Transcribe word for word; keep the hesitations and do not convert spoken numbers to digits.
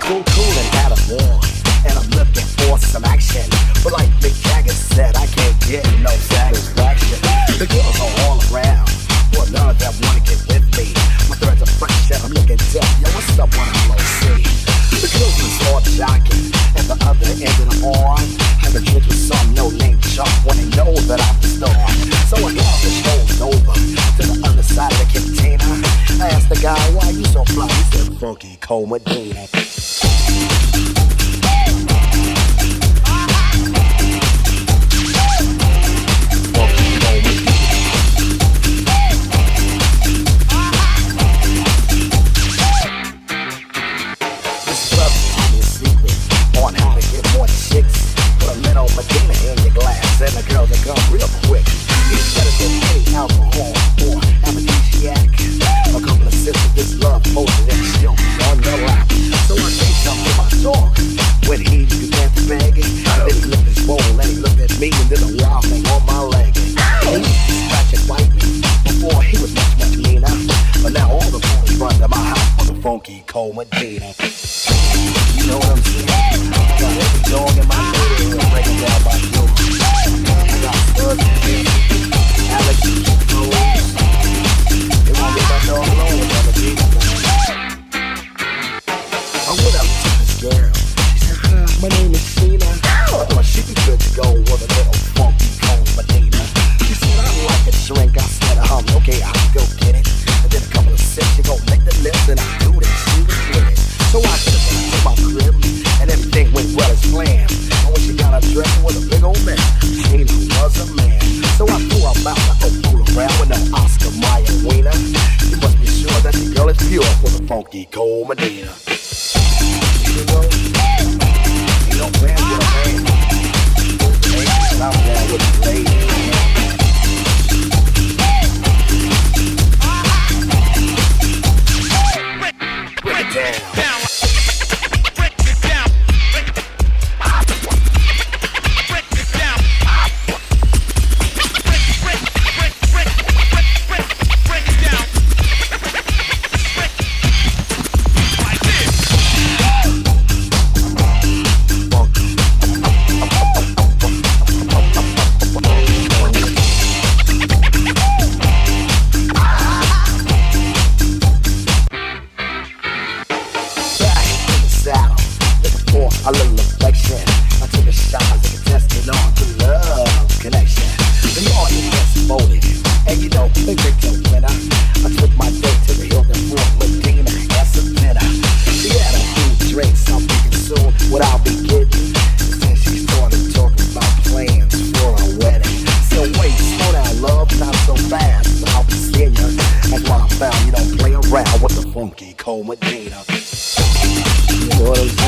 cool, cool and out of war. And I'm looking for some action. But like Mick Jagger said, I can't get no satisfaction. The girls are all around. Well, none of them wanna get with me. My threads are fresh and I'm looking deaf. Yo, what's up when I'm low C? The girls are all jockey. And the other end of the arm. Have a drink with some no-name chump when they know that I'm the star. So I got the show's over to the other side of the container. I asked the guy, why you so fly? He said, Funky Cold Medina. In your glass, and the girls are come real quick. It's better than any alcohol or aphrodisiac. A couple of sips of this love potion and she'll be on your lap. So I say something to my talk when he began to beg it. Then he licked his bowl and he looked at me and did a wild thing on my leg. He used to scratch and bite me before he was much, much meaner. But now all the boys run to my house for the Funky Cold Medina. You know what I'm saying? I got every dog in my neighborhood breaking down my door. I got Bud, Alex, Rose. They won't leave my dog alone with other people. I went up to this girl. She said, hi, my name is Sheena. I thought she'd be good to go with a little Funky Cold Medina. She said, I'd like a drink. I said, um, okay, I'll go get it. And then a couple of sips, she gon' lick the lips and I'll do this. She was with it. So I took her to my crib, and everything went well as planned. And when she got her dress, it was a big old mess. Sheena was a man. So I threw her out like a fool around with no Oscar Mayer wiener. You must be sure that the girl is pure for the Funky Cold Medina. You know, you don't plan with a man. And I'm down with the lady. Break it down. A little affection. I took a shot as a contestant on to love connection. The audience voted, and you know they picked a winner. I took my date to the Hilton Fort Medina and some dinner. She had a few drinks, I'm thinking soon what I'll be getting. Then she started talking about plans for a wedding. So wait, slow down, love, not so fast. I'll be seeing you. That's why I found you don't play around with the Funky Cold Medina. You know what I'm saying?